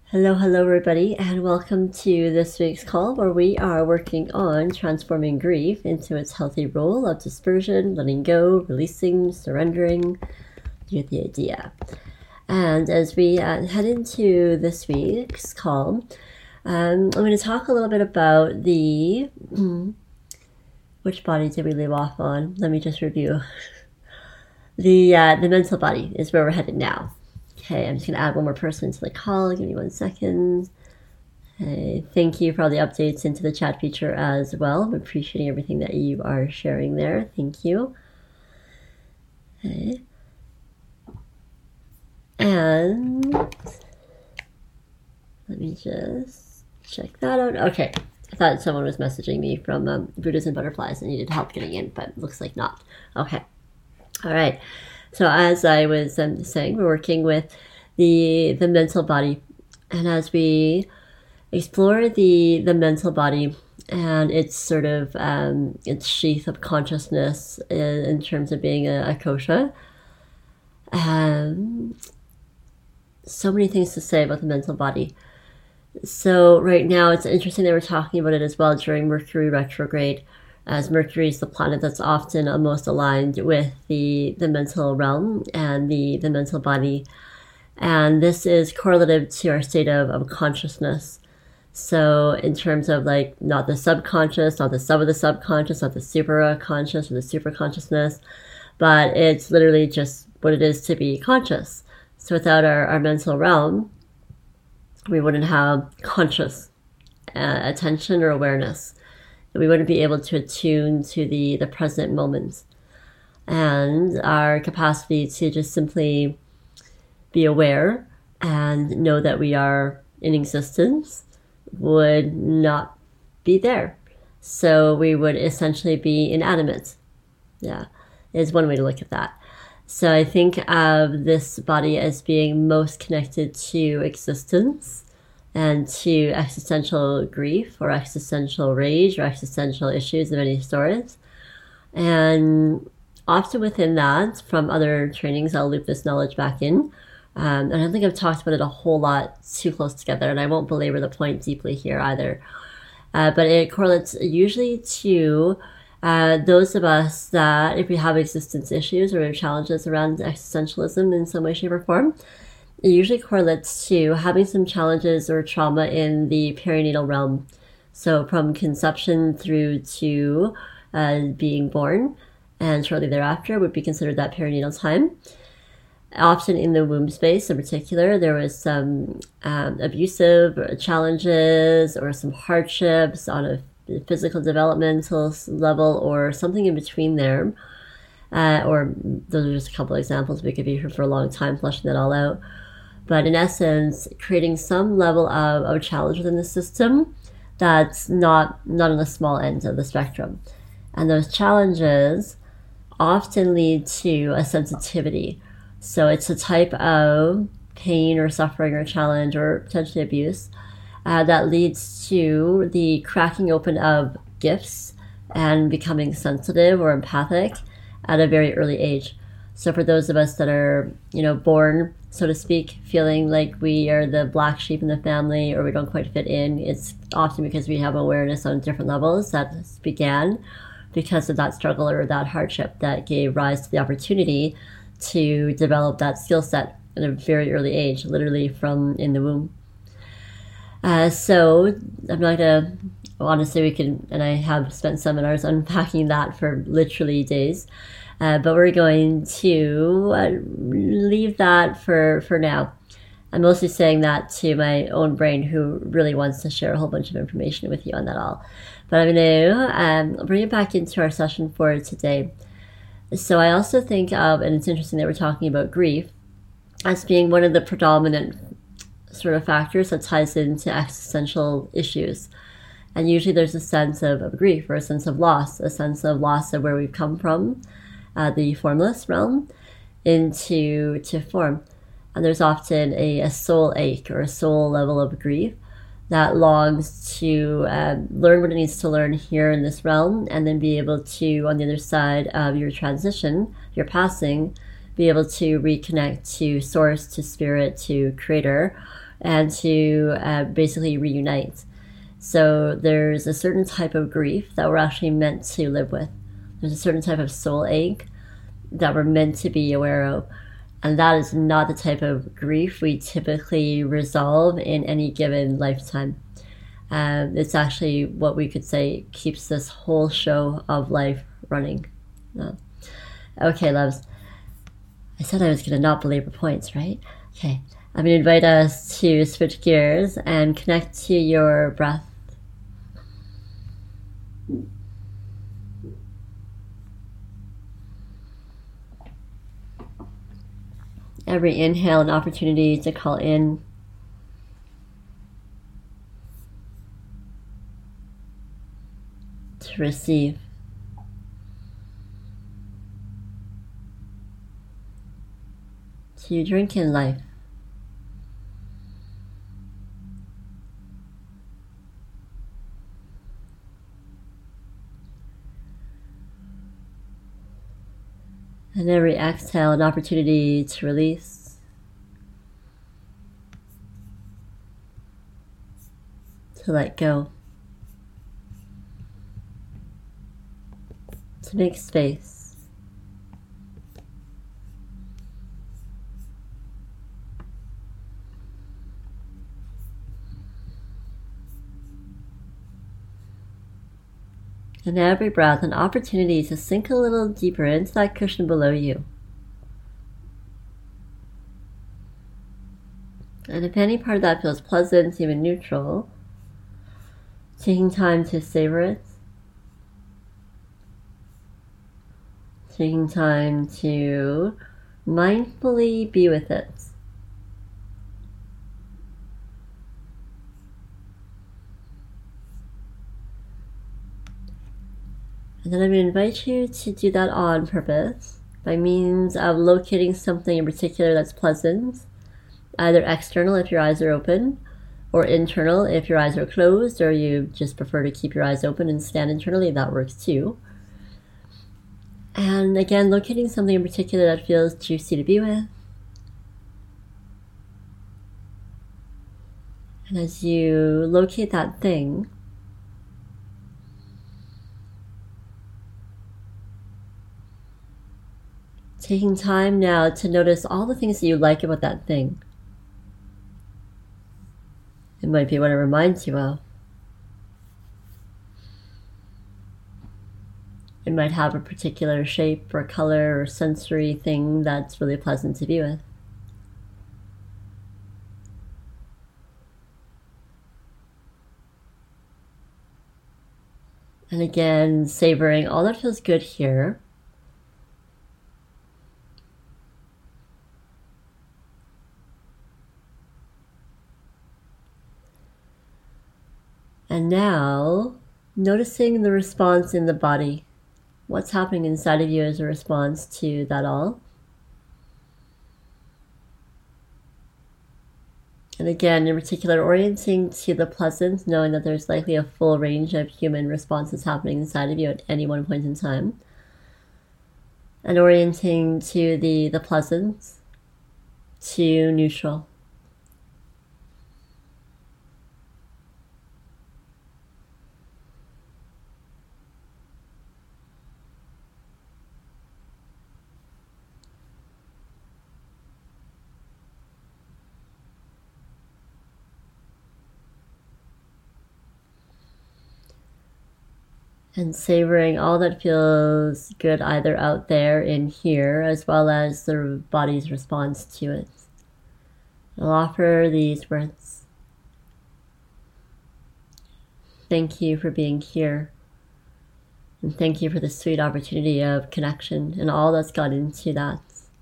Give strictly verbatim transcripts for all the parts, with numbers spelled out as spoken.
Hello, hello, everybody, and welcome to this week's call where we are working on transforming grief into its healthy role of dispersion, letting go, releasing, surrendering. You get the idea. And as we uh, head into this week's call, um, I'm going to talk a little bit about the. Which body did we leave off on? Let me just review. the uh, the mental body is where we're headed now. Okay, I'm just going to add one more person to the call. Give me one second. Okay, thank you for all the updates into the chat feature as well. I'm appreciating everything that you are sharing there. Thank you. Okay. And let me just check that out. Okay, I thought someone was messaging me from um, Buddhas and Butterflies and needed help getting in, but looks like not. Okay. All right. So as I was um, saying, we're working with the the mental body, and as we explore the the mental body and its sort of um, its sheath of consciousness in, in terms of being a, a kosha, um, so many things to say about the mental body. So right now, it's interesting that we're talking about it as well during Mercury retrograde, as Mercury is the planet that's often most aligned with the, the mental realm and the, the mental body. And this is correlative to our state of, of consciousness. So in terms of like not the subconscious, not the sub of the subconscious, not the super conscious or the super consciousness, but it's literally just what it is to be conscious. So without our, our mental realm, we wouldn't have conscious uh, attention or awareness. We wouldn't be able to attune to the, the present moment. And our capacity to just simply be aware and know that we are in existence would not be there. So we would essentially be inanimate. Yeah, is one way to look at that. So I think of this body as being most connected to existence and to existential grief or existential rage or existential issues of any sort. And often within that, from other trainings, I'll loop this knowledge back in. Um, and I don't think I've talked about it a whole lot too close together, and I won't belabor the point deeply here either. Uh, but it correlates usually to uh, those of us that if we have existence issues or challenges around existentialism in some way, shape, or form, it usually correlates to having some challenges or trauma in the perinatal realm. So from conception through to uh, being born and shortly thereafter would be considered that perinatal time. Often in the womb space in particular, there was some um, abusive challenges or some hardships on a physical developmental level or something in between there. Uh, or those are just a couple of examples. We could be here for a long time fleshing that all out. But in essence, creating some level of, of challenge within the system that's not, not on the small end of the spectrum. And those challenges often lead to a sensitivity. So it's a type of pain or suffering or challenge or potentially abuse uh, that leads to the cracking open of gifts and becoming sensitive or empathic at a very early age. So for those of us that are, you know, born, so to speak, feeling like we are the black sheep in the family or we don't quite fit in, it's often because we have awareness on different levels that began because of that struggle or that hardship that gave rise to the opportunity to develop that skill set at a very early age, literally from in the womb. Uh, so I'm not gonna, well, honestly, we can, and I have spent seminars unpacking that for literally days. Uh, but we're going to uh, leave that for, for now. I'm mostly saying that to my own brain, who really wants to share a whole bunch of information with you on that all. But I'm going to um, bring it back into our session for today. So I also think of, and it's interesting that we're talking about grief, as being one of the predominant sort of factors that ties into existential issues. And usually there's a sense of, of grief or a sense of loss, a sense of loss of where we've come from, Uh, the formless realm into to form. And there's often a, a soul ache or a soul level of grief that longs to uh, learn what it needs to learn here in this realm and then be able to, on the other side of your transition, your passing, be able to reconnect to source, to spirit, to creator, and to uh, basically reunite. So there's a certain type of grief that we're actually meant to live with. There's a certain type of soul ache that we're meant to be aware of. And that is not the type of grief we typically resolve in any given lifetime. Um, it's actually what we could say keeps this whole show of life running. Uh, okay, loves. I said I was going to not belabor points, right? Okay. I'm going to invite us to switch gears and connect to your breath. Every inhale, an opportunity to call in. To receive. To drink in life. And every exhale, an opportunity to release. To let go. To make space. And every breath, an opportunity to sink a little deeper into that cushion below you. And if any part of that feels pleasant, even neutral, taking time to savor it. Taking time to mindfully be with it. And then I'm going to invite you to do that on purpose by means of locating something in particular that's pleasant, either external if your eyes are open, or internal if your eyes are closed, or you just prefer to keep your eyes open and stand internally, that works too. And again, locating something in particular that feels juicy to be with. And as you locate that thing, taking time now to notice all the things that you like about that thing. It might be what it reminds you of. It might have a particular shape or color or sensory thing that's really pleasant to be with. And again, savoring all that feels good here. And now, noticing the response in the body. What's happening inside of you as a response to that all. And again, in particular, orienting to the pleasant, knowing that there's likely a full range of human responses happening inside of you at any one point in time. And orienting to the, the pleasant, to neutral. And savoring all that feels good either out there in here as well as the body's response to it. I'll offer these words. Thank you for being here. And thank you for the sweet opportunity of connection and all that's gone into that.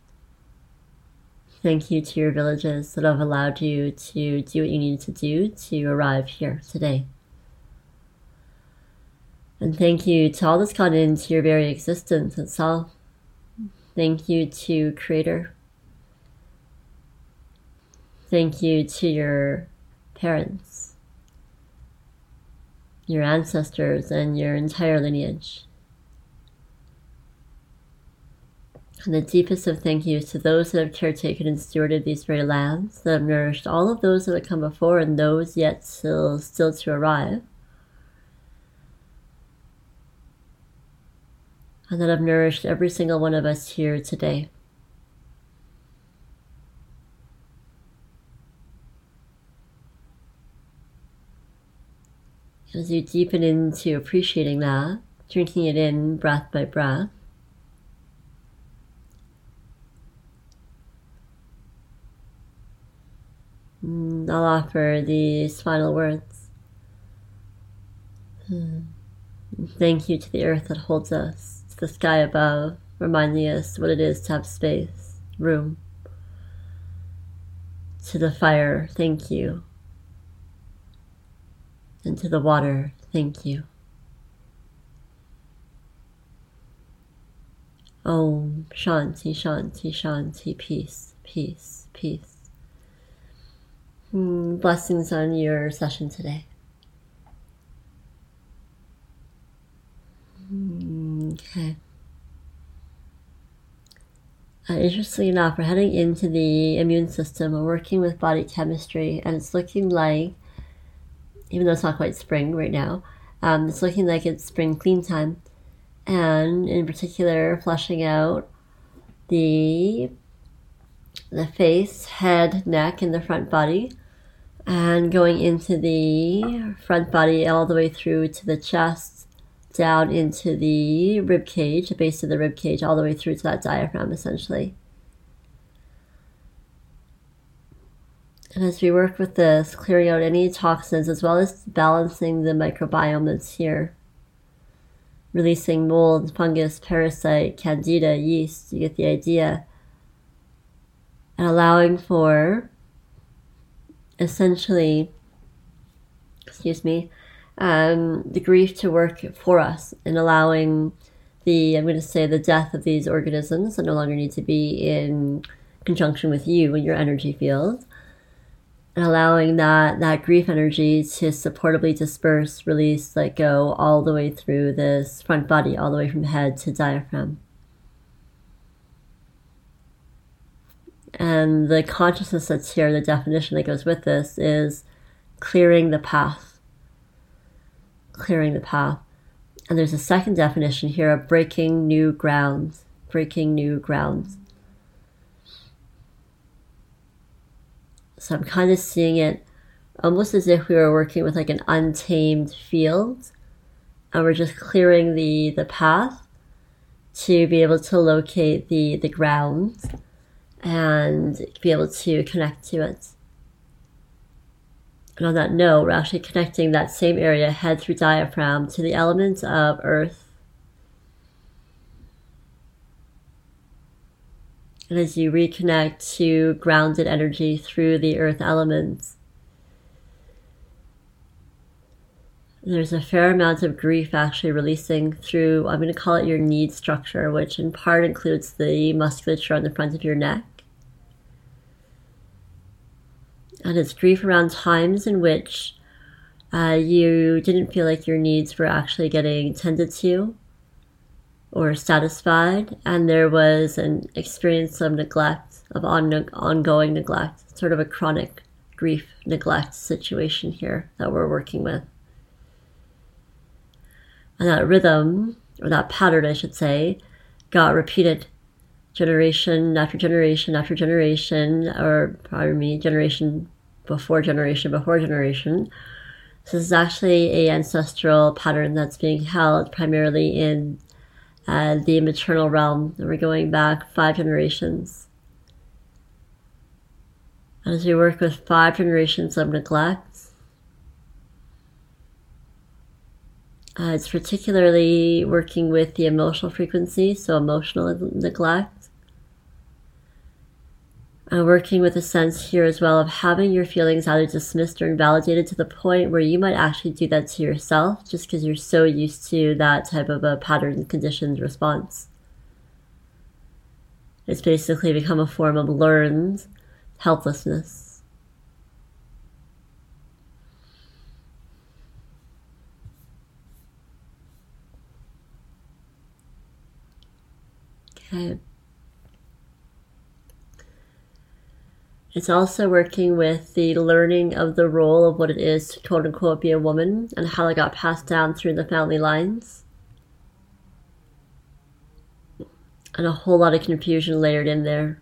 Thank you to your villages that have allowed you to do what you needed to do to arrive here today. And thank you to all that's gone into your very existence itself. Thank you to Creator. Thank you to your parents, your ancestors, and your entire lineage. And the deepest of thank yous to those that have caretaken and stewarded these very lands, that have nourished all of those that have come before and those yet still, still to arrive, and that have nourished every single one of us here today. As you deepen into appreciating that, drinking it in breath by breath, I'll offer these final words. Thank you to the earth that holds us, to the sky above, reminding us what it is to have space, room. To the fire, thank you. And to the water, thank you. Om Shanti, Shanti, Shanti, peace, peace, peace. Mm, blessings on your session today. Mm, okay. Uh, interestingly enough, we're heading into the immune system. We're working with body chemistry, and it's looking like, even though it's not quite spring right now, um, it's looking like it's spring clean time. And in particular, flushing out the, the face, head, neck, and the front body, and going into the front body all the way through to the chest, down into the rib cage, the base of the rib cage, all the way through to that diaphragm, essentially. And as we work with this, clearing out any toxins, as well as balancing the microbiome that's here, releasing mold, fungus, parasite, candida, yeast, you get the idea, and allowing for, essentially, excuse me, um, the grief to work for us, and allowing the, I'm going to say, the death of these organisms that no longer need to be in conjunction with you and your energy field, and allowing that, that grief energy to supportably disperse, release, let go, all the way through this front body, all the way from head to diaphragm. And the consciousness that's here, the definition that goes with this, is clearing the path. Clearing the path. And there's a second definition here of breaking new ground. Breaking new ground. So I'm kind of seeing it almost as if we were working with like an untamed field, and we're just clearing the, the path to be able to locate the, the ground and be able to connect to it. And on that note, we're actually connecting that same area, head through diaphragm, to the element of earth. And as you reconnect to grounded energy through the earth elements, there's a fair amount of grief actually releasing through, I'm going to call it your need structure, which in part includes the musculature on the front of your neck. And it's grief around times in which uh, you didn't feel like your needs were actually getting tended to or satisfied, and there was an experience of neglect, of on- ongoing neglect, sort of a chronic grief neglect situation here that we're working with. And that rhythm, or that pattern I should say, got repeated generation after generation after generation, or pardon me, generation before generation before generation. So this is actually an ancestral pattern that's being held primarily in uh, the maternal realm, and we're going back five generations. As we work with five generations of neglect, uh, it's particularly working with the emotional frequency, so emotional neglect. Uh, working with a sense here as well of having your feelings either dismissed or invalidated to the point where you might actually do that to yourself just because you're so used to that type of a pattern conditioned response. It's basically become a form of learned helplessness. Okay. It's also working with the learning of the role of what it is to quote unquote be a woman and how it got passed down through the family lines. And a whole lot of confusion layered in there.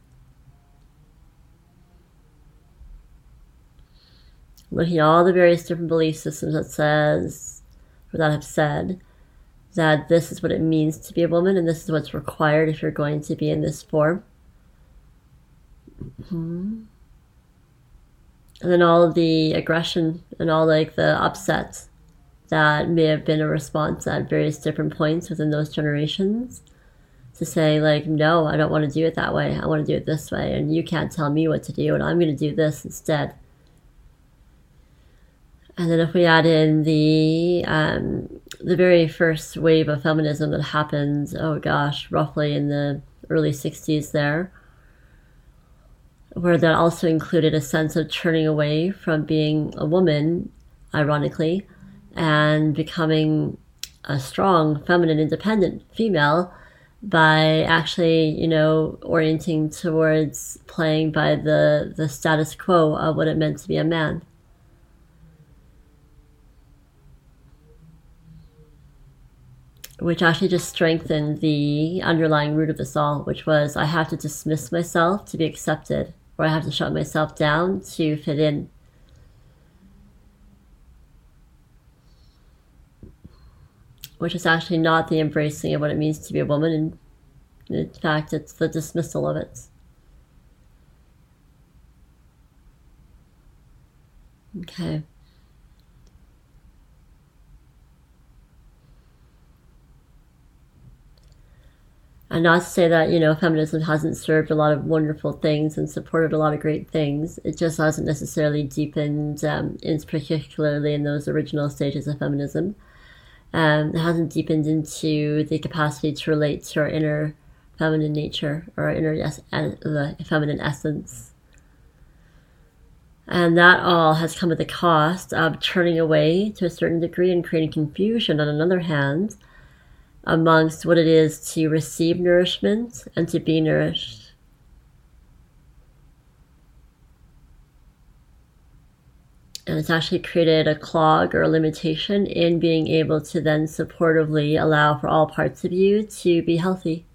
Looking at all the various different belief systems that says, or that have said, that this is what it means to be a woman and this is what's required if you're going to be in this form. Mm-hmm. And then all of the aggression and all like the upsets that may have been a response at various different points within those generations to say like, no, I don't want to do it that way. I want to do it this way. And you can't tell me what to do and I'm going to do this instead. And then if we add in the um, the very first wave of feminism that happened, oh gosh, roughly in the early sixties there, where that also included a sense of turning away from being a woman, ironically, and becoming a strong, feminine, independent female by actually, you know, orienting towards playing by the, the status quo of what it meant to be a man. Which actually just strengthened the underlying root of this all, which was I have to dismiss myself to be accepted, or I have to shut myself down to fit in. Which is actually not the embracing of what it means to be a woman, and in fact, it's the dismissal of it. Okay. And not to say that, you know, feminism hasn't served a lot of wonderful things and supported a lot of great things. It just hasn't necessarily deepened, um, in particularly in those original stages of feminism. Um, it hasn't deepened into the capacity to relate to our inner feminine nature, or our inner yes, uh, feminine essence. And that all has come at the cost of turning away to a certain degree and creating confusion on another hand amongst what it is to receive nourishment and to be nourished. And it's actually created a clog or a limitation in being able to then supportively allow for all parts of you to be healthy,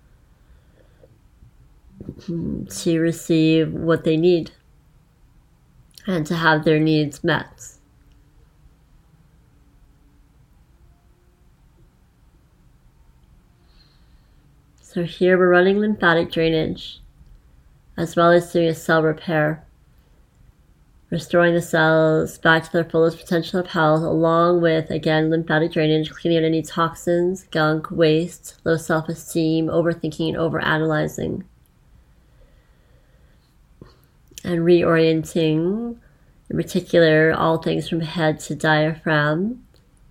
to receive what they need, and to have their needs met. So here we're running lymphatic drainage, as well as doing a cell repair, restoring the cells back to their fullest potential of health, along with, again, lymphatic drainage, cleaning out any toxins, gunk, waste, low self-esteem, overthinking, and overanalyzing. And reorienting, in particular, all things from head to diaphragm,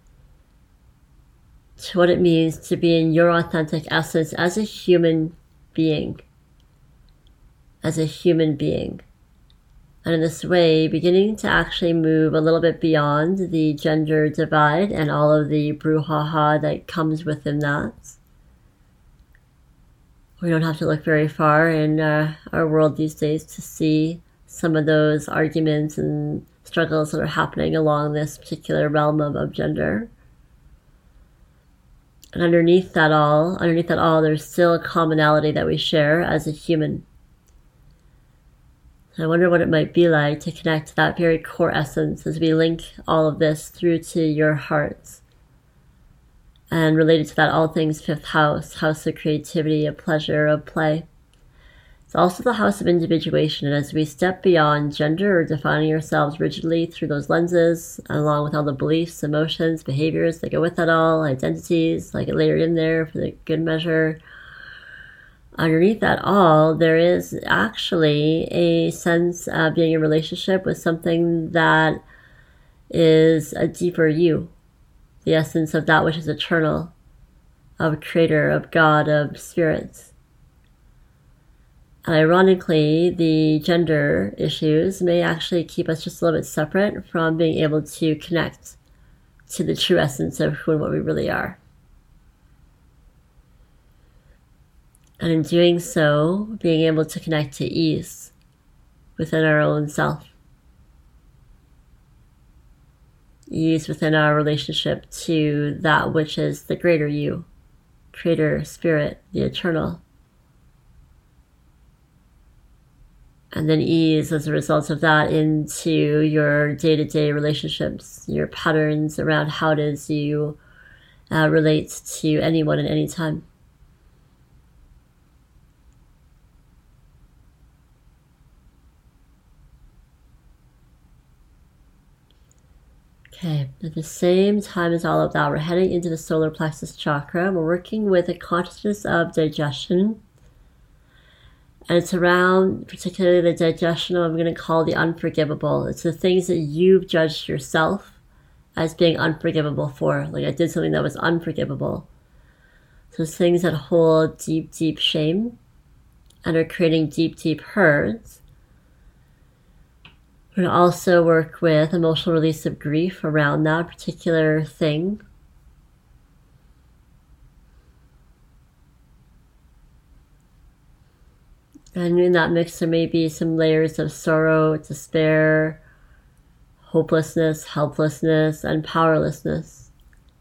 to what it means to be in your authentic essence as a human being. As a human being. And in this way, beginning to actually move a little bit beyond the gender divide and all of the brouhaha that comes within that. We don't have to look very far in uh, our world these days to see some of those arguments and struggles that are happening along this particular realm of, of gender. And underneath that all, underneath that all, there's still a commonality that we share as a human. I wonder what it might be like to connect to that very core essence as we link all of this through to your heart. And related to that, all things fifth house, house of creativity, of pleasure, of play. It's also the house of individuation, and as we step beyond gender or defining ourselves rigidly through those lenses, along with all the beliefs, emotions, behaviors that go with that all, identities, like it layered in there for the good measure, underneath that all, there is actually a sense of being in a relationship with something that is a deeper you, the essence of that which is eternal, of a creator, of God, of spirit. And ironically, the gender issues may actually keep us just a little bit separate from being able to connect to the true essence of who and what we really are. And in doing so, being able to connect to ease, within our own self. Ease within our relationship to that which is the greater you, creator, spirit, the eternal. And then ease as a result of that into your day-to-day relationships, your patterns around how it is you uh, relate to anyone at any time. Okay, at the same time as all of that, we're heading into the solar plexus chakra. We're working with a consciousness of digestion. And it's around particularly the digestion of, I'm going to call the unforgivable. It's the things that you've judged yourself as being unforgivable for. Like, I did something that was unforgivable. So it's things that hold deep, deep shame and are creating deep, deep hurts. We're going to also work with emotional release of grief around that particular thing. And in that mix, there may be some layers of sorrow, despair, hopelessness, helplessness, and powerlessness.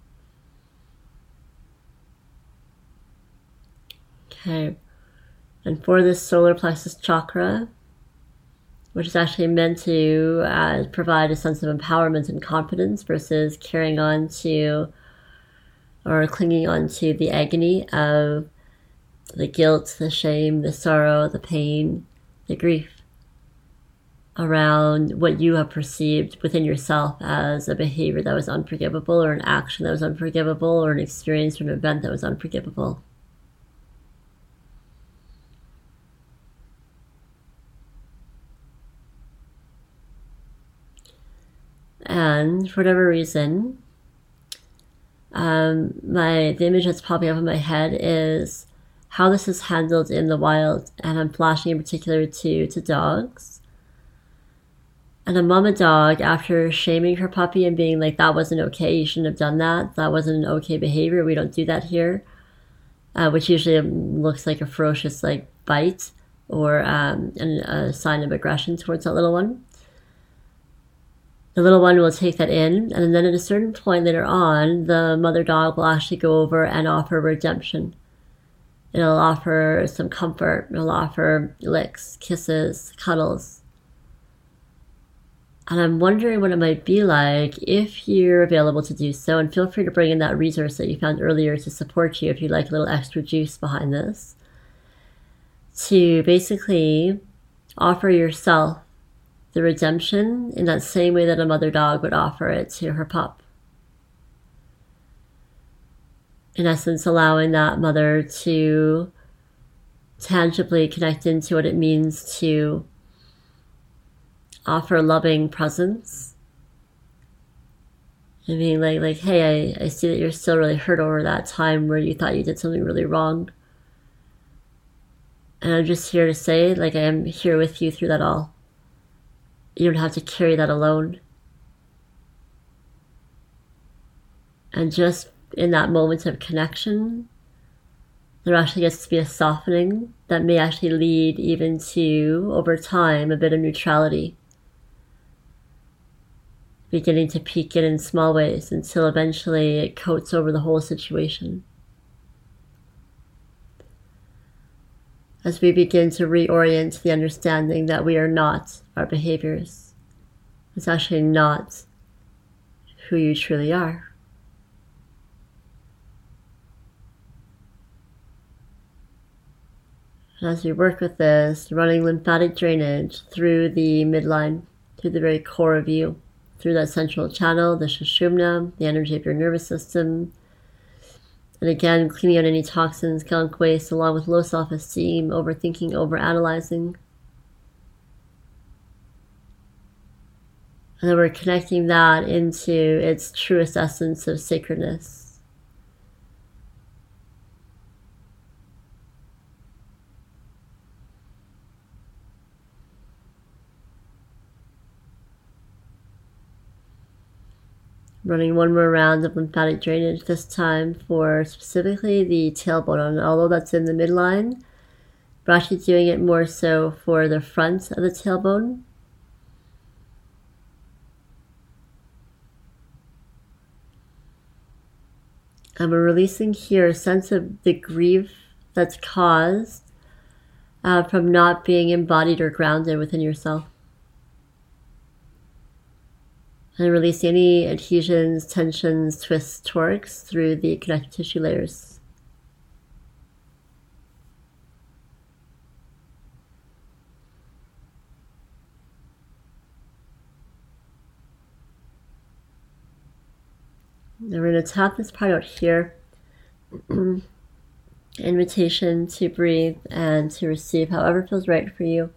Okay. And for this solar plexus chakra, which is actually meant to uh, provide a sense of empowerment and confidence versus carrying on to or clinging on to the agony of the guilt, the shame, the sorrow, the pain, the grief around what you have perceived within yourself as a behavior that was unforgivable, or an action that was unforgivable, or an experience or an event that was unforgivable. And for whatever reason, um, my the image that's popping up in my head is how this is handled in the wild, and I'm flashing in particular to, to dogs. And a mama dog, after shaming her puppy and being like, that wasn't okay, you shouldn't have done that, that wasn't an okay behavior, we don't do that here, uh, which usually looks like a ferocious like bite or um, an, a sign of aggression towards that little one. The little one will take that in, and then at a certain point later on, the mother dog will actually go over and offer redemption. It'll offer some comfort. It'll offer licks, kisses, cuddles. And I'm wondering what it might be like if you're available to do so. And feel free to bring in that resource that you found earlier to support you if you'd like a little extra juice behind this. To basically offer yourself the redemption in that same way that a mother dog would offer it to her pup. In essence, allowing that mother to tangibly connect into what it means to offer loving presence. And being like, like, hey, I, I see that you're still really hurt over that time where you thought you did something really wrong. And I'm just here to say, like, I am here with you through that all. You don't have to carry that alone. And just in that moment of connection, there actually gets to be a softening that may actually lead even to, over time, a bit of neutrality. Beginning to peek in in small ways until eventually it coats over the whole situation. As we begin to reorient the understanding that we are not our behaviors. It's actually not who you truly are. And as we work with this, running lymphatic drainage through the midline, through the very core of you, through that central channel, the Sushumna, the energy of your nervous system. And again, cleaning out any toxins, gunk waste, along with low self-esteem, overthinking, overanalyzing. And then we're connecting that into its truest essence of sacredness. Running one more round of lymphatic drainage, this time for specifically the tailbone. And although that's in the midline, We're actually doing it more so for the front of the tailbone. And we're releasing here a sense of the grief that's caused uh, from not being embodied or grounded within yourself. And release any adhesions, tensions, twists, torques through the connective tissue layers. And we're going to tap this part out here. Invitation to breathe and to receive however feels right for you.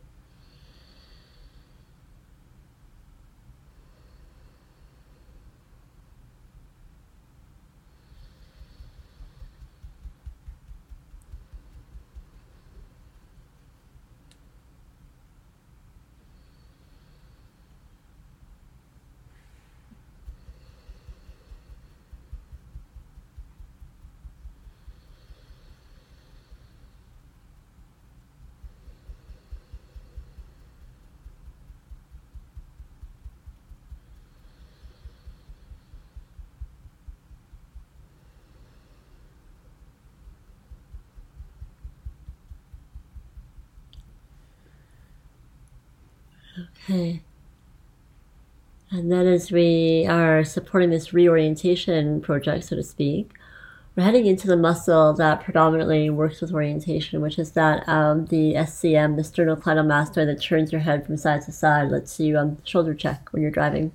Okay. And then as we are supporting this reorientation project, so to speak, we're heading into the muscle that predominantly works with orientation, which is that um, the S C M, the sternocleidomastoid, that turns your head from side to side, lets you um, shoulder check when you're driving.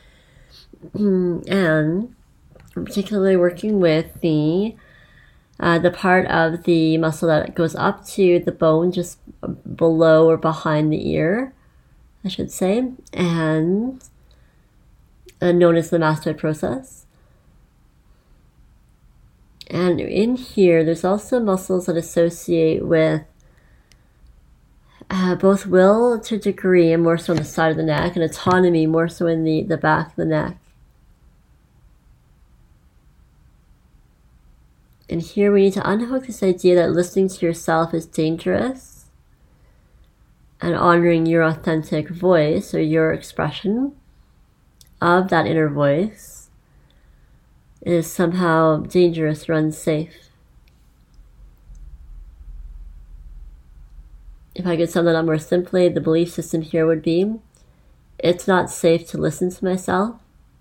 And I'm particularly working with the uh, the part of the muscle that goes up to the bone just below or behind the ear, I should say, and uh, known as the mastoid process. And in here, there's also muscles that associate with uh, both will to a degree, and more so on the side of the neck, and autonomy more so in the, the back of the neck. And here we need to unhook this idea that listening to yourself is dangerous, and honoring your authentic voice or your expression of that inner voice is somehow dangerous or unsafe. If I could sum that up more simply, the belief system here would be, it's not safe to listen to myself,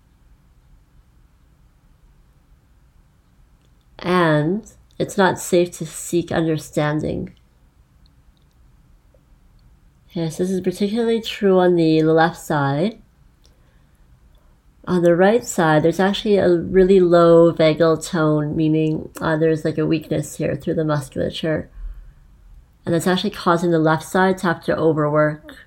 and it's not safe to seek understanding. Yes, this is particularly true on the left side. On the right side, there's actually a really low vagal tone, meaning uh, there's like a weakness here through the musculature. And that's actually causing the left side to have to overwork.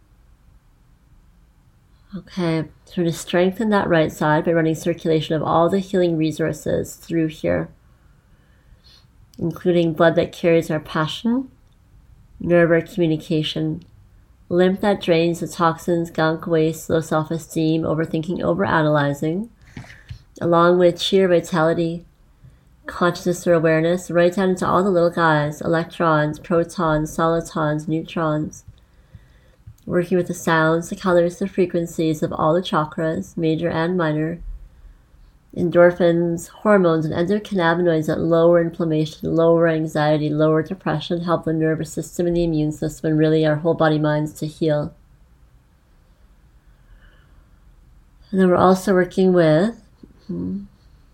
Okay, so we're going to strengthen that right side by running circulation of all the healing resources through here, including blood that carries our passion, nerve our communication, lymph that drains the toxins, gunk, waste, low self-esteem, overthinking, overanalyzing, along with sheer vitality, consciousness or awareness, right down into all the little guys, electrons, protons, solitons, neutrons, working with the sounds, the colors, the frequencies of all the chakras, major and minor, endorphins, hormones, and endocannabinoids that lower inflammation, lower anxiety, lower depression, help the nervous system and the immune system, and really our whole body minds to heal. And then we're also working with hmm,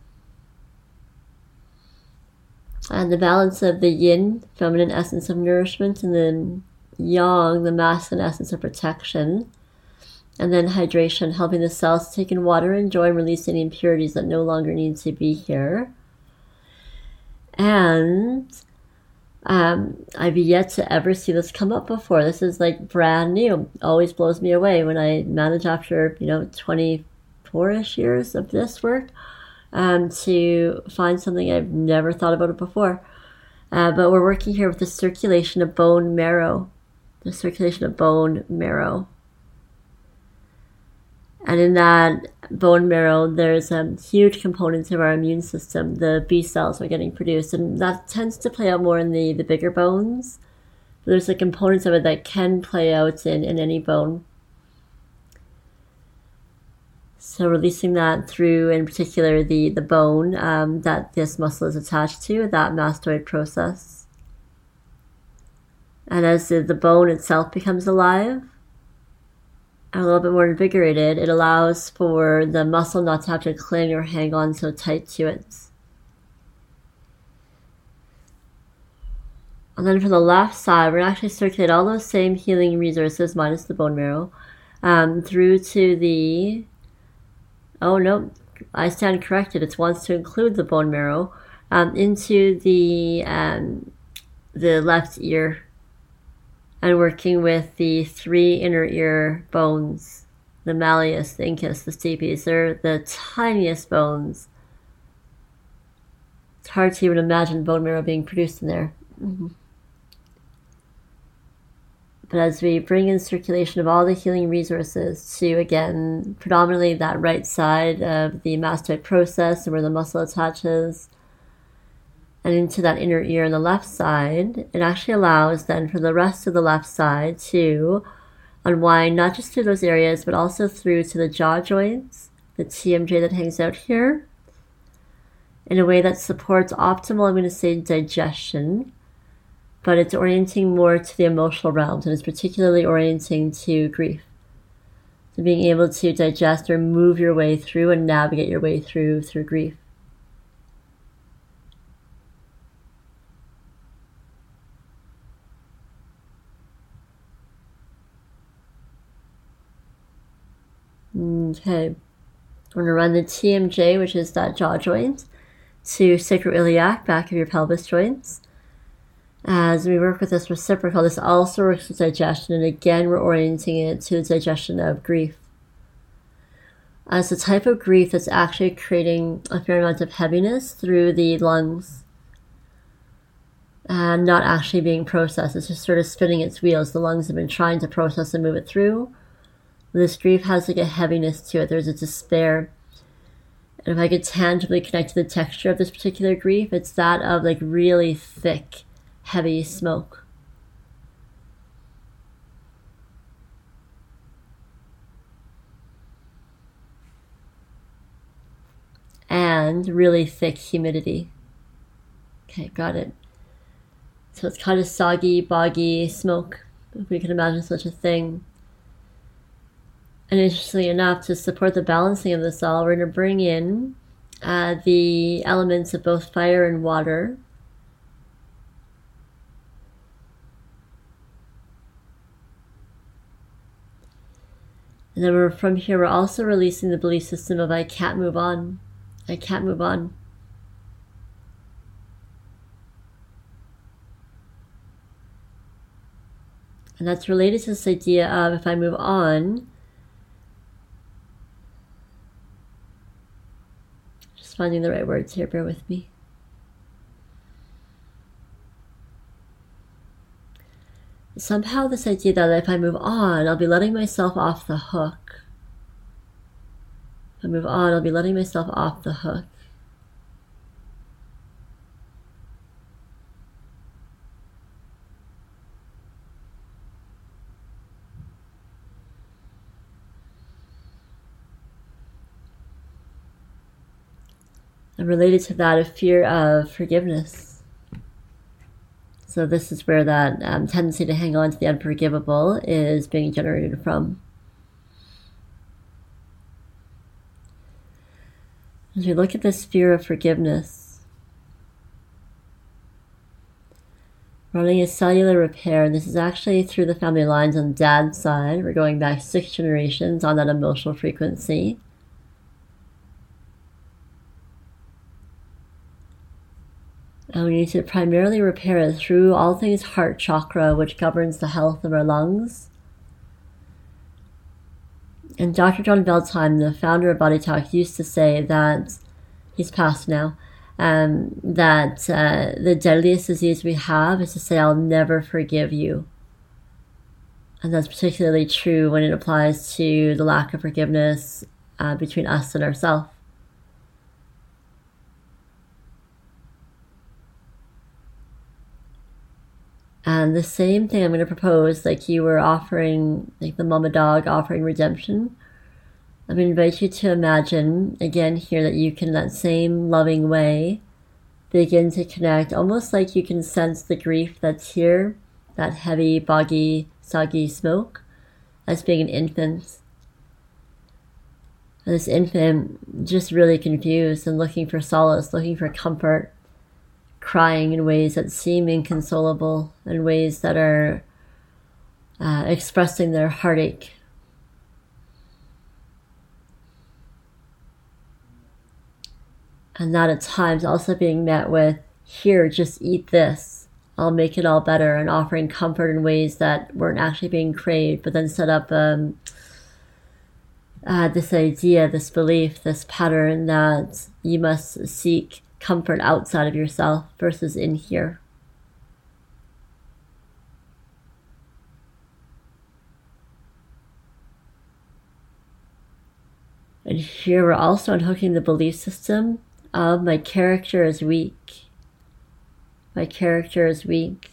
and the balance of the yin, feminine essence of nourishment, and then yang, the masculine essence of protection. And then hydration, helping the cells take in water and joy and release any impurities that no longer need to be here. And um, I've yet to ever see this come up before. This is like brand new. Always blows me away when I manage after, you know, twenty-four-ish years of this work um, to find something I've never thought about it before. Uh, but we're working here with the circulation of bone marrow. The circulation of bone marrow. And in that bone marrow, there's a huge component of our immune system. The B cells are getting produced, and that tends to play out more in the, the bigger bones There's the components of it that can play out in, in any bone. So releasing that through, in particular, the, the bone um, that this muscle is attached to, that mastoid process. And as the, the bone itself becomes alive, and a little bit more invigorated, it allows for the muscle not to have to cling or hang on so tight to it. And then for the left side, we're going to actually circulate all those same healing resources, minus the bone marrow, um, through to the... Oh, no, I stand corrected. It wants to include the bone marrow um, into the, um, the left ear, and working with the three inner ear bones, the malleus, the incus, the stapes. They're the tiniest bones. It's hard to even imagine bone marrow being produced in there. Mm-hmm. But as we bring in circulation of all the healing resources to, again, predominantly that right side of the mastoid process and where the muscle attaches, and into that inner ear on the left side, it actually allows then for the rest of the left side to unwind, not just through those areas, but also through to the jaw joints, the T M J that hangs out here, in a way that supports optimal, I'm going to say, digestion, but it's orienting more to the emotional realms, and it's particularly orienting to grief. So being able to digest or move your way through and navigate your way through through grief. Okay, I'm going to run the T M J, which is that jaw joint, to sacroiliac, back of your pelvis joints. As we work with this reciprocal, this also works with digestion, and again, we're orienting it to the digestion of grief. As the type of grief that's actually creating a fair amount of heaviness through the lungs and not actually being processed. It's just sort of spinning its wheels. The lungs have been trying to process and move it through. This grief has like a heaviness to it. There's a despair. And if I could tangibly connect to the texture of this particular grief, it's that of like really thick, heavy smoke. And really thick humidity. Okay, got it. So it's kind of soggy, boggy smoke, if we can imagine such a thing. And interestingly enough, to support the balancing of this all, we're going to bring in uh, the elements of both fire and water. And then we're, from here, we're also releasing the belief system of I can't move on. I can't move on. And that's related to this idea of if I move on, just finding the right words here, bear with me. Somehow this idea that if I move on, I'll be letting myself off the hook. If I move on, I'll be letting myself off the hook. And related to that, a fear of forgiveness. So this is where that um, tendency to hang on to the unforgivable is being generated from. As we look at this fear of forgiveness, running a cellular repair, and this is actually through the family lines on dad's side. We're going back six generations on that emotional frequency. And we need to primarily repair it through all things heart chakra, which governs the health of our lungs. And Doctor John Veltheim, the founder of Body Talk, used to say that, he's passed now, um, that uh, the deadliest disease we have is to say, I'll never forgive you. And that's particularly true when it applies to the lack of forgiveness uh, between us and ourselves. And the same thing I'm going to propose, like you were offering, like the mama dog offering redemption. I'm going to invite you to imagine, again here, that you can, in that same loving way, begin to connect, almost like you can sense the grief that's here, that heavy, boggy, soggy smoke, as being an infant. And this infant just really confused and looking for solace, looking for comfort, crying in ways that seem inconsolable, in ways that are uh, expressing their heartache. And that at times also being met with, here, just eat this, I'll make it all better, and offering comfort in ways that weren't actually being craved, but then set up um, uh, this idea, this belief, this pattern that you must seek comfort outside of yourself versus in here. And here we're also unhooking the belief system of my character is weak. My character is weak.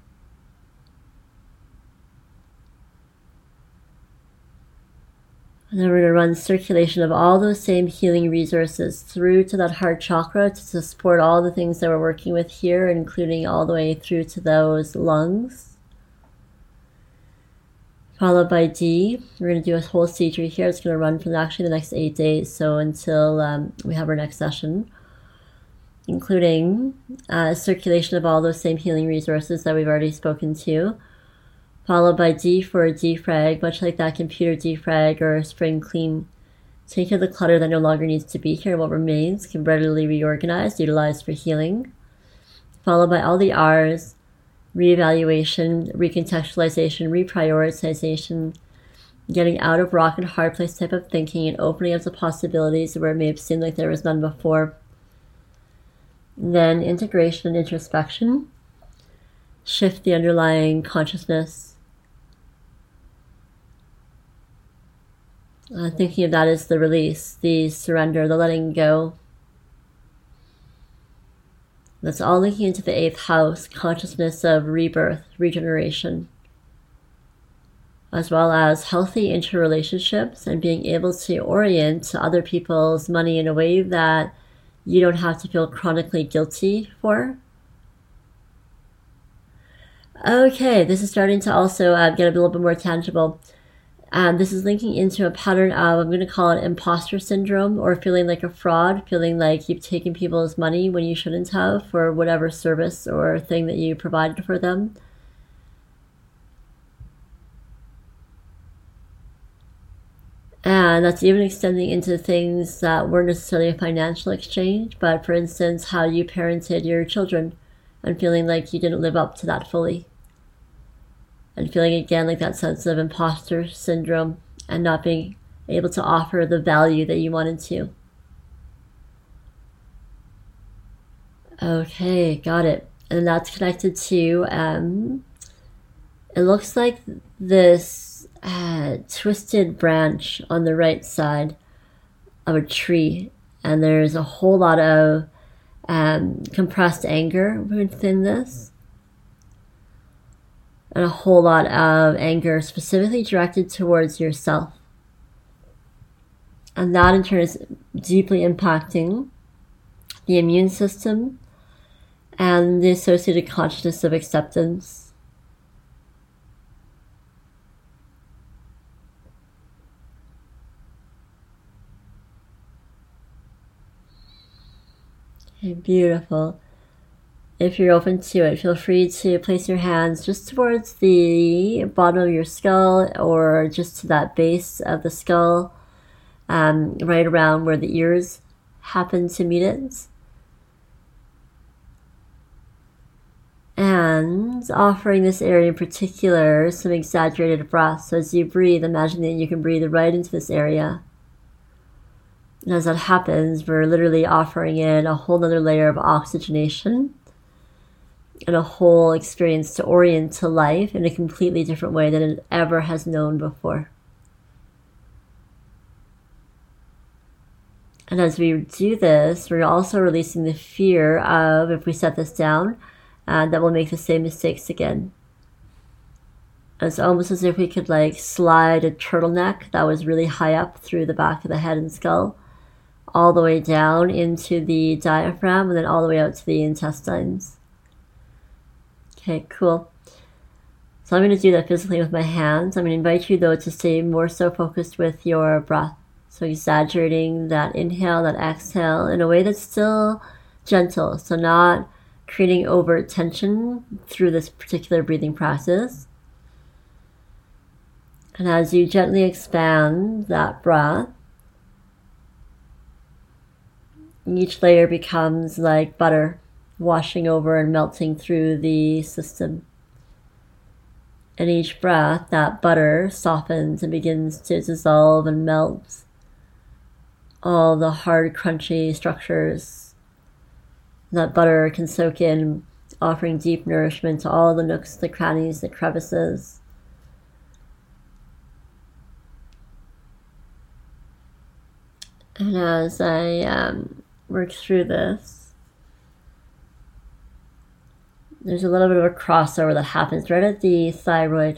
And then we're going to run circulation of all those same healing resources through to that heart chakra to, to support all the things that we're working with here, including all the way through to those lungs. Followed by D. We're going to do a whole C tree here. It's going to run for actually the next eight days, so until um, we have our next session, including uh, circulation of all those same healing resources that we've already spoken to. Followed by D for a defrag, much like that computer defrag or a spring clean. Take care of the clutter that no longer needs to be here, and what remains can readily reorganize, utilized for healing. Followed by all the R's, reevaluation, recontextualization, reprioritization, getting out of rock and hard place type of thinking and opening up to possibilities where it may have seemed like there was none before. And then integration and introspection. Shift the underlying consciousness. Uh, thinking of that as the release, the surrender, the letting go. That's all linking into the eighth house, consciousness of rebirth, regeneration, as well as healthy interrelationships and being able to orient to other people's money in a way that you don't have to feel chronically guilty for. Okay, this is starting to also uh, get a little bit more tangible. Um, this is linking into a pattern of, I'm going to call it imposter syndrome, or feeling like a fraud, feeling like you've taken people's money when you shouldn't have for whatever service or thing that you provided for them. And that's even extending into things that weren't necessarily a financial exchange, but for instance, how you parented your children and feeling like you didn't live up to that fully. And feeling again like that sense of imposter syndrome and not being able to offer the value that you wanted to. Okay, got it. And that's connected to, um, it looks like this uh, twisted branch on the right side of a tree. And there's a whole lot of um, compressed anger within this. And a whole lot of anger specifically directed towards yourself. And that in turn is deeply impacting the immune system and the associated consciousness of acceptance. Okay, beautiful. If you're open to it, feel free to place your hands just towards the bottom of your skull or just to that base of the skull, um, right around where the ears happen to meet it. And offering this area in particular some exaggerated breaths. So as you breathe, imagine that you can breathe right into this area. And as that happens, we're literally offering in a whole other layer of oxygenation and a whole experience to orient to life in a completely different way than it ever has known before. And as we do this, we're also releasing the fear of, if we set this down, uh, that we'll make the same mistakes again. It's almost as if we could like slide a turtleneck that was really high up through the back of the head and skull, all the way down into the diaphragm, and then all the way out to the intestines. Okay, cool. So I'm going to do that physically with my hands. I'm going to invite you, though, to stay more so focused with your breath. So exaggerating that inhale, that exhale in a way that's still gentle. So not creating overt tension through this particular breathing practice. And as you gently expand that breath, each layer becomes like butter washing over and melting through the system. And each breath, that butter softens and begins to dissolve and melt all the hard, crunchy structures that butter can soak in, offering deep nourishment to all the nooks, the crannies, the crevices. And as I um, work through this, there's a little bit of a crossover that happens right at the thyroid.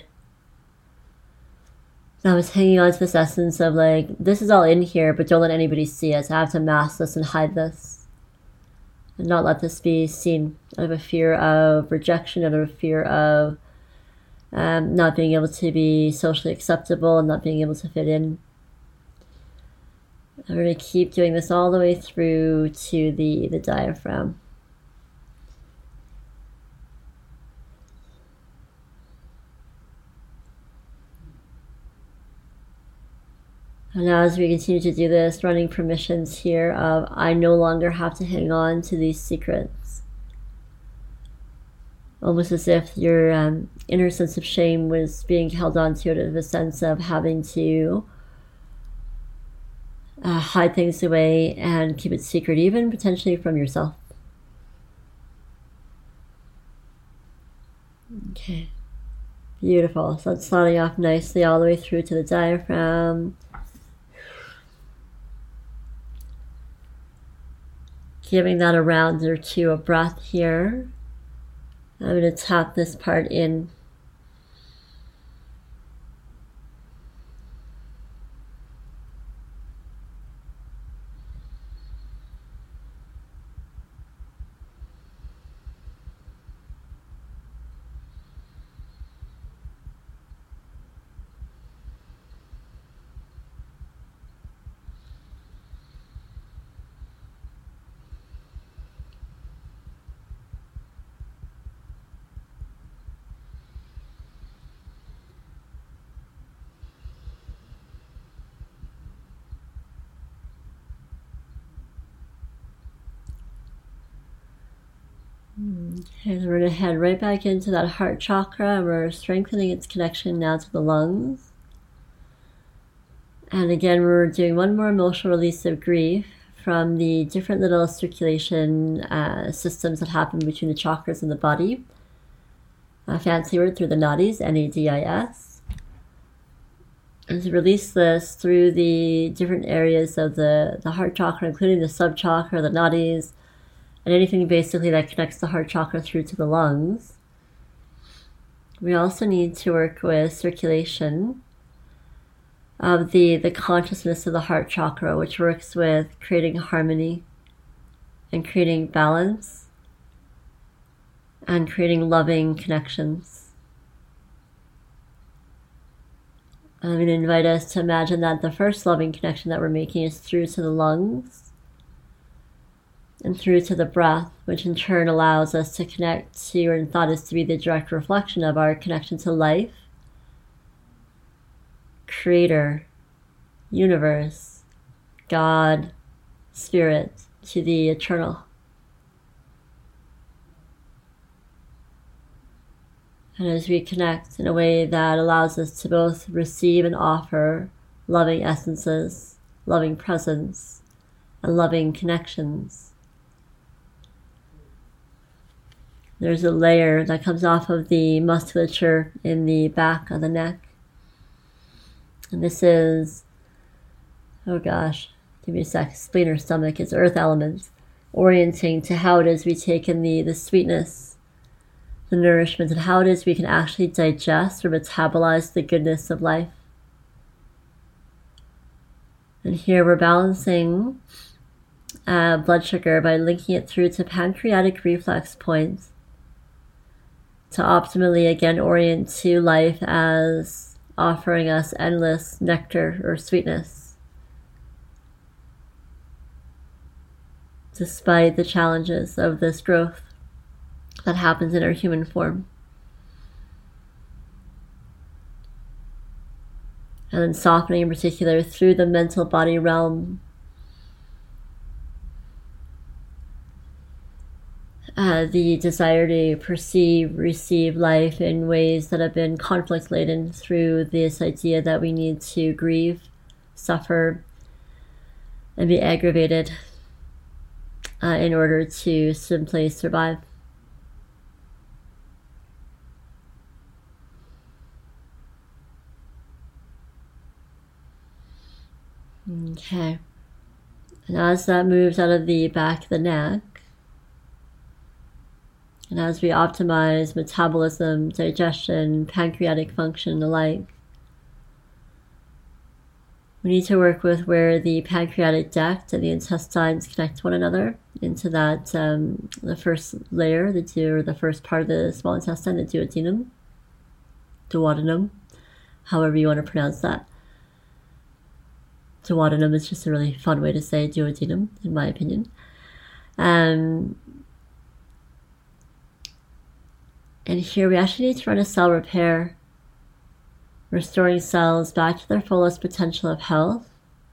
I was hanging on to this essence of like, this is all in here, but don't let anybody see it. I have to mask this and hide this. And not let this be seen out of a fear of rejection, out of a fear of um, not being able to be socially acceptable and not being able to fit in. I'm going to keep doing this all the way through to the, the diaphragm. And now as we continue to do this, running permissions here of I no longer have to hang on to these secrets. Almost as if your um, inner sense of shame was being held on to, out of a sense of having to uh, hide things away and keep it secret, even potentially from yourself. Okay, beautiful. So it's sliding off nicely all the way through to the diaphragm. Giving that a round or two of breath here. I'm going to tap this part in. Okay, so we're going to head right back into that heart chakra, and we're strengthening its connection now to the lungs. And again, we're doing one more emotional release of grief from the different little circulation uh, systems that happen between the chakras in the body. A fancy word, through the nadis, N A D I S. And to release this through the different areas of the, the heart chakra, including the subchakra, the nadis, and anything basically that connects the heart chakra through to the lungs. We also need to work with circulation of the, the consciousness of the heart chakra, which works with creating harmony and creating balance and creating loving connections. I'm going to invite us to imagine that the first loving connection that we're making is through to the lungs and through to the breath, which in turn allows us to connect to, and thought is to be the direct reflection of our connection to life, Creator, universe, God, Spirit, to the eternal. And as we connect in a way that allows us to both receive and offer loving essences, loving presence, and loving connections, there's a layer that comes off of the musculature in the back of the neck. And this is, oh gosh, give me a sec, spleen or stomach, it's earth elements, orienting to how it is we take in the, the sweetness the nourishment and how it is we can actually digest or metabolize the goodness of life. And here we're balancing uh, blood sugar by linking it through to pancreatic reflex points to optimally again orient to life as offering us endless nectar or sweetness, despite the challenges of this growth that happens in our human form. And then softening in particular through the mental body realm. Uh, the desire to perceive, receive life in ways that have been conflict laden through this idea that we need to grieve, suffer, and be aggravated uh, in order to simply survive. Okay, and as that moves out of the back of the neck, and as we optimize metabolism, digestion, pancreatic function alike, we need to work with where the pancreatic duct and the intestines connect to one another into that, um, the first layer, the two, or the first part of the small intestine, the duodenum, duodenum, however you want to pronounce that. Duodenum is just a really fun way to say duodenum, in my opinion. Um, and here we actually need to run a cell repair, restoring cells back to their fullest potential of health.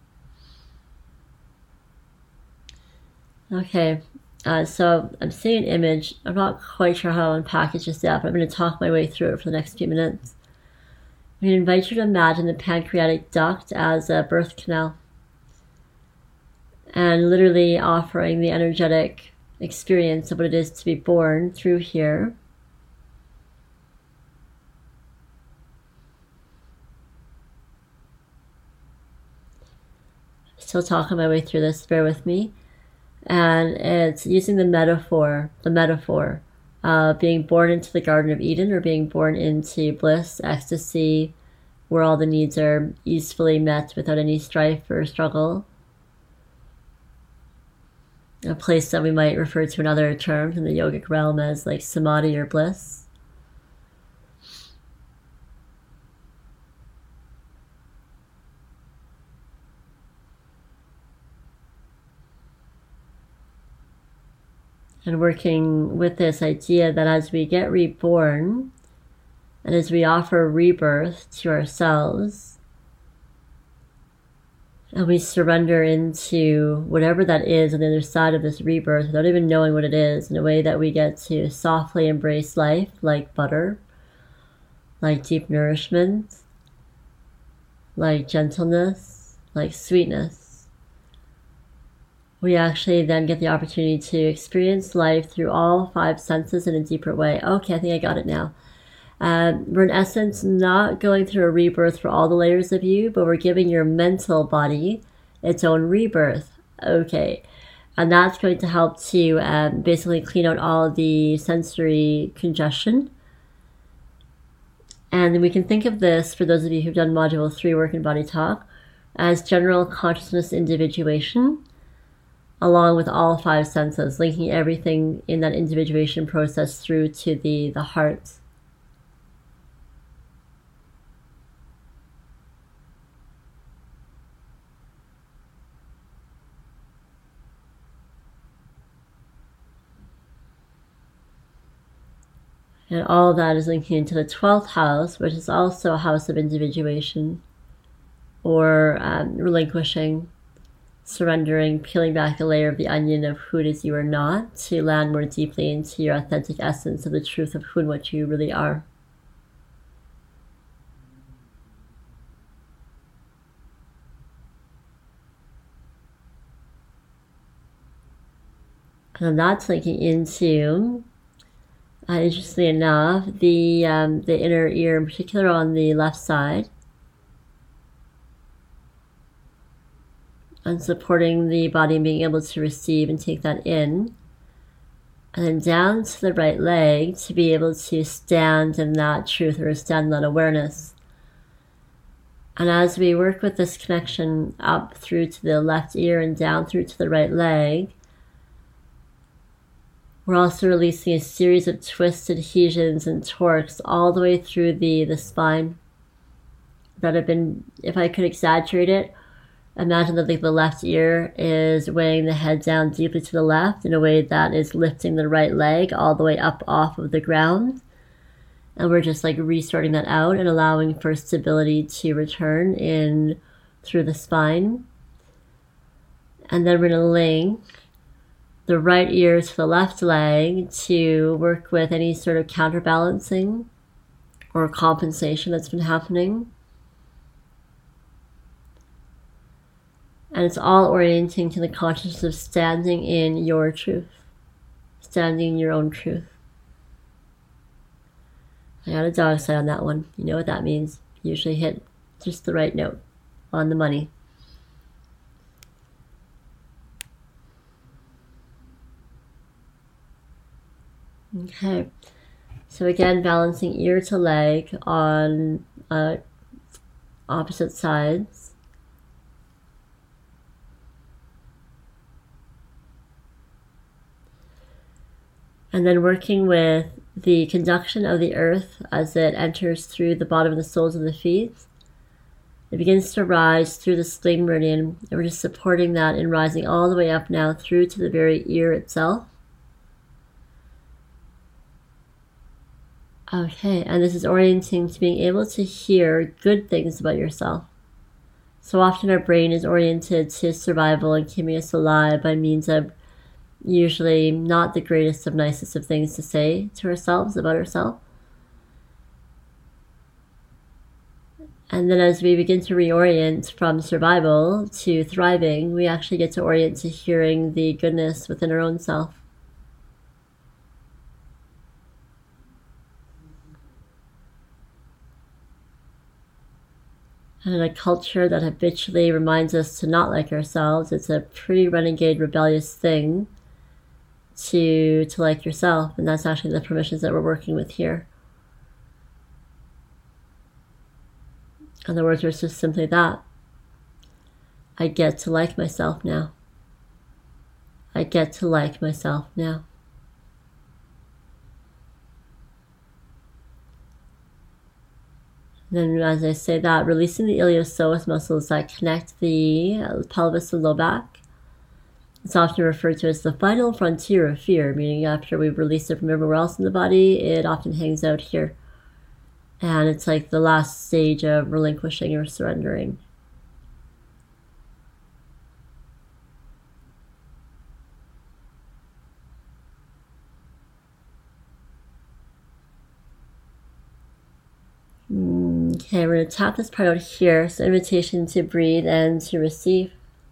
Okay, uh, so I'm seeing an image. I'm not quite sure how to unpack it just yet, but I'm going to talk my way through it for the next few minutes. We invite you to imagine the pancreatic duct as a birth canal and literally offering the energetic experience of what it is to be born through here. Still talking my way through this, bear with me. And it's using the metaphor, the metaphor Uh, being born into the Garden of Eden or being born into bliss, ecstasy, where all the needs are easily met without any strife or struggle. A place that we might refer to in other terms in the yogic realm as like samadhi or bliss. And working with this idea that as we get reborn, and as we offer rebirth to ourselves, and we surrender into whatever that is on the other side of this rebirth without even knowing what it is, in a way that we get to softly embrace life like butter, like deep nourishment, like gentleness, like sweetness. We actually then get the opportunity to experience life through all five senses in a deeper way. Okay, I think I got it now. Um, we're in essence not going through a rebirth for all the layers of you, but we're giving your mental body its own rebirth. Okay, and that's going to help to um, basically clean out all the sensory congestion. And we can think of this, for those of you who've done Module three Work and Body Talk, as general consciousness individuation, along with all five senses, linking everything in that individuation process through to the, the heart. And all of that is linking into the twelfth house, which is also a house of individuation, or um, relinquishing, surrendering, peeling back a layer of the onion of who it is you are not, to land more deeply into your authentic essence of the truth of who and what you really are. And that's linking into, uh, interestingly enough, the um, the inner ear, in particular on the left side, and supporting the body and being able to receive and take that in. And then down to the right leg to be able to stand in that truth or stand in that awareness. And as we work with this connection up through to the left ear and down through to the right leg, we're also releasing a series of twists, adhesions, and torques all the way through the, the spine that have been, if I could exaggerate it, imagine that like the left ear is weighing the head down deeply to the left in a way that is lifting the right leg all the way up off of the ground. And we're just like restarting that out and allowing for stability to return in through the spine. And then we're going to link the right ear to the left leg to work with any sort of counterbalancing or compensation that's been happening. And it's all orienting to the consciousness of standing in your truth, standing in your own truth. I got a dog sign on that one. You know what that means. Usually hit just the right note on the money. Okay. So again, balancing ear to leg on uh, opposite sides. And then working with the conduction of the earth as it enters through the bottom of the soles of the feet. It begins to rise through the spleen meridian, and we're just supporting that and rising all the way up now through to the very ear itself. Okay, and this is orienting to being able to hear good things about yourself. So often our brain is oriented to survival and keeping us alive by means of usually not the greatest of nicest of things to say to ourselves about ourselves. And then as we begin to reorient from survival to thriving, we actually get to orient to hearing the goodness within our own self. And in a culture that habitually reminds us to not like ourselves, it's a pretty renegade, rebellious thing to to like yourself, and that's actually the permissions that we're working with here. And the words are just simply that. I get to like myself now. I get to like myself now. And then as I say that, releasing the iliopsoas muscles that connect the pelvis and low back. It's often referred to as the final frontier of fear, meaning after we've released it from everywhere else in the body, it often hangs out here. And it's like the last stage of relinquishing or surrendering. Okay, we're going to tap this part out here. So invitation to breathe and to receive.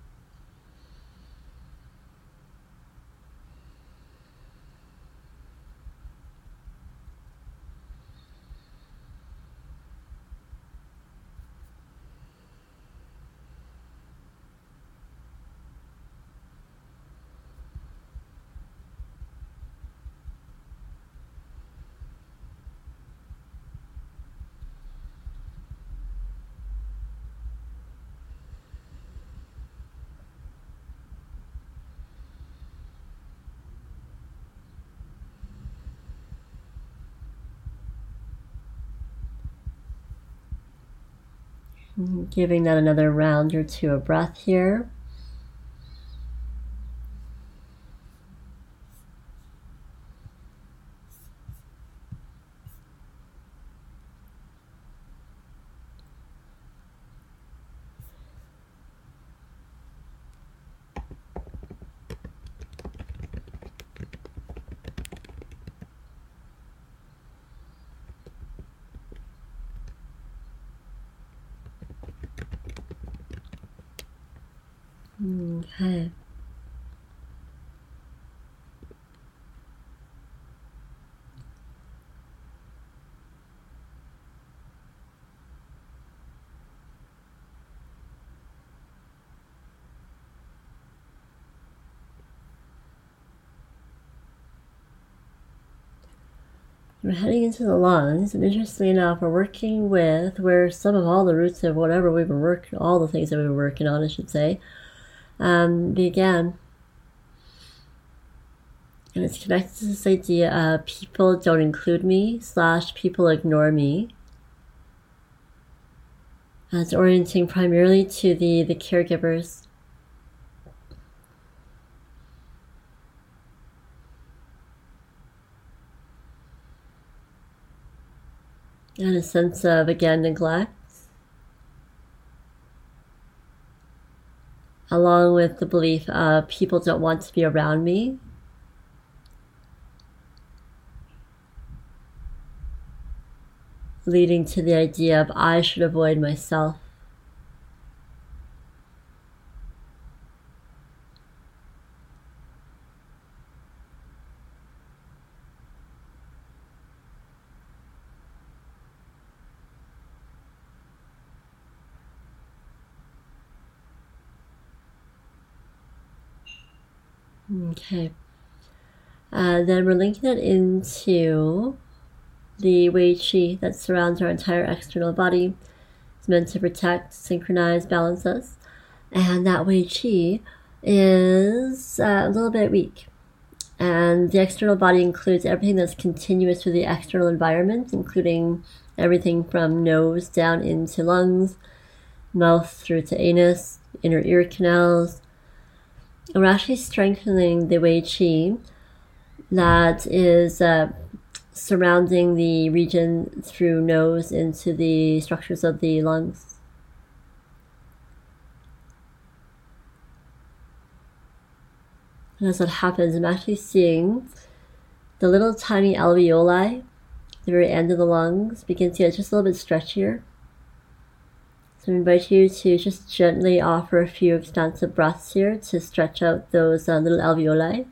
Giving that another round or two of breath here. Okay. we're heading into the lungs, and interestingly enough, we're working with where some of all the roots of whatever we've been working, all the things that we've been working on, I should say, um, began. And it's connected to this idea of people don't include me, slash people ignore me. And it's orienting primarily to the, the caregivers. And a sense of, again, neglect. Along with the belief of people don't want to be around me. Leading to the idea of I should avoid myself. Okay. Uh, then we're linking it into the Wei Qi that surrounds our entire external body. It's meant to protect, synchronize, balance us. And that Wei Qi is uh, a little bit weak. And the external body includes everything that's continuous with the external environment, including everything from nose down into lungs, mouth through to anus, inner ear canals. And we're actually strengthening the Wei Qi that is uh, surrounding the region through nose into the structures of the lungs. And as that happens, I'm actually seeing the little tiny alveoli at the very end of the lungs begin to get just a little bit stretchier. So I invite you to just gently offer a few expansive breaths here to stretch out those uh, little alveoli.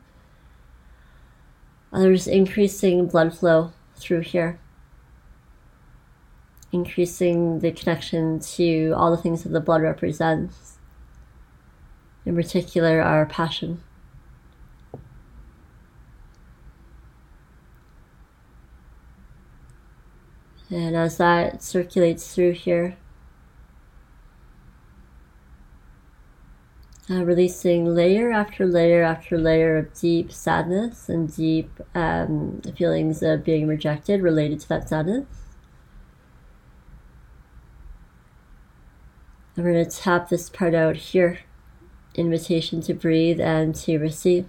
And there's increasing blood flow through here. Increasing the connection to all the things that the blood represents. In particular, our passion. And as that circulates through here, Uh, releasing layer after layer after layer of deep sadness and deep um, feelings of being rejected related to that sadness. And we're going to tap this part out here. Invitation to breathe and to receive.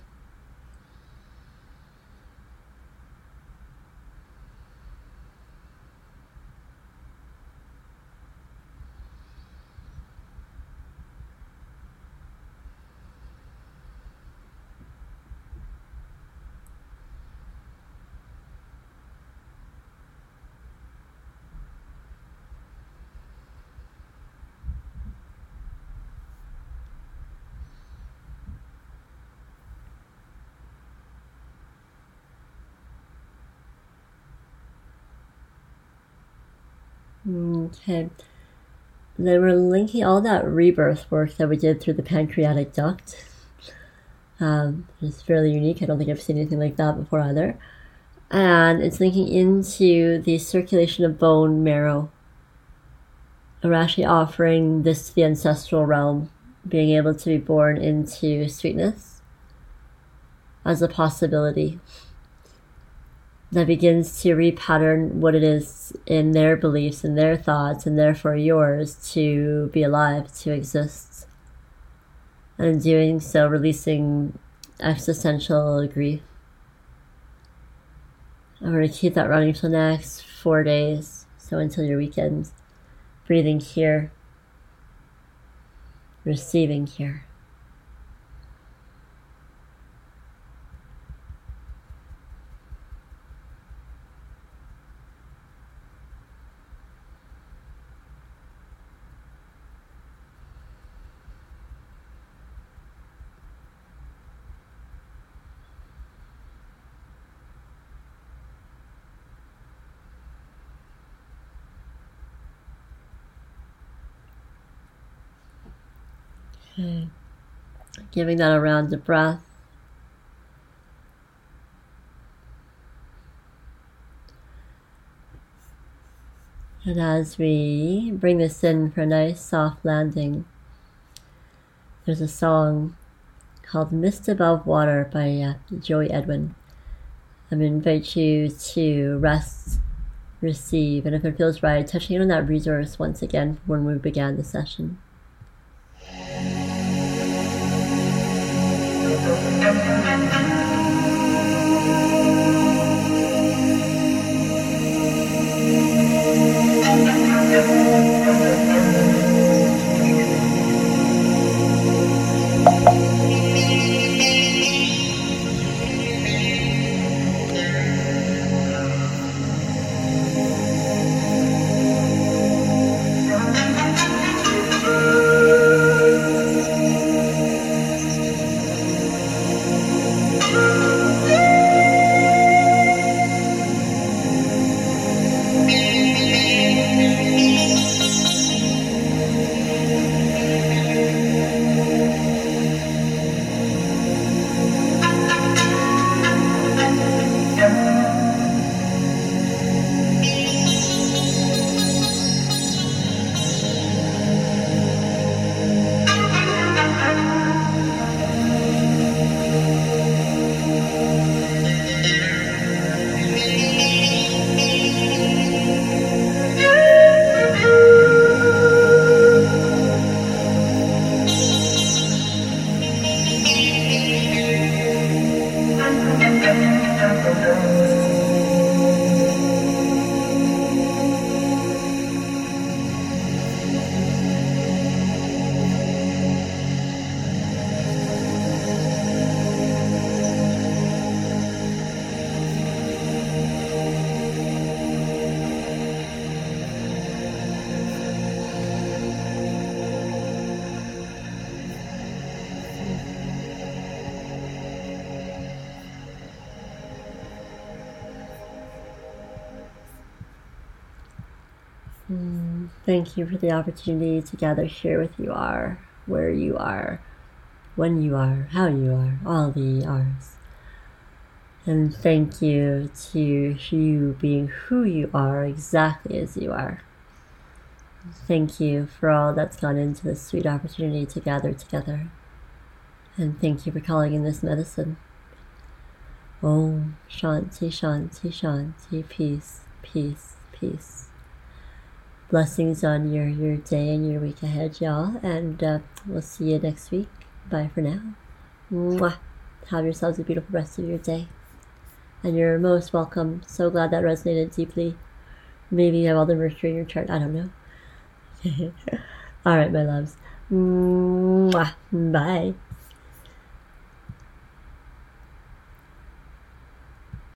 Okay. And then we're linking all that rebirth work that we did through the pancreatic duct. Um, it's fairly unique. I don't think I've seen anything like that before either. And it's linking into the circulation of bone marrow. And we're actually offering this to the ancestral realm, being able to be born into sweetness as a possibility that begins to repattern what it is in their beliefs and their thoughts, and therefore yours, to be alive, to exist. And in doing so, releasing existential grief. I'm going to keep that running for the next four days, so until your weekend. Breathing here, receiving here. Okay. Giving that a round of breath. And as we bring this in for a nice soft landing, there's a song called Mist Above Water by uh, Joey Edwin. I'm going to invite you to rest, receive, and if it feels right, touching in on that resource once again when we began the session. Thank you for the opportunity to gather here with you are, where you are, when you are, how you are, all the R's. And thank you to you being who you are, exactly as you are. Thank you for all that's gone into this sweet opportunity to gather together. And thank you for calling in this medicine. Om Shanti Shanti Shanti, peace, peace, peace. Blessings on your, your day and your week ahead, y'all. And uh, we'll see you next week. Bye for now. Mwah. Have yourselves a beautiful rest of your day. And you're most welcome. So glad that resonated deeply. Maybe you have all the Mercury in your chart. I don't know. All right, my loves. Mwah. Bye.